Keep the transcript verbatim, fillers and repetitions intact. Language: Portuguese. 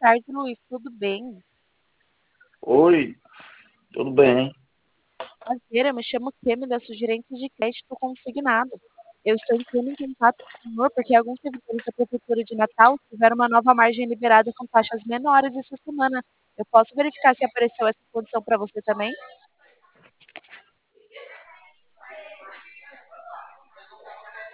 tarde, Luiz. Tudo bem? Oi, tudo bem? Prazer, eu me chamo Kêmida, sou gerente de crédito consignado. Eu estou entrando em contato com o senhor porque alguns servidores da Prefeitura de Natal tiveram uma nova margem liberada com taxas menores essa semana. Eu posso verificar se apareceu essa condição para você também?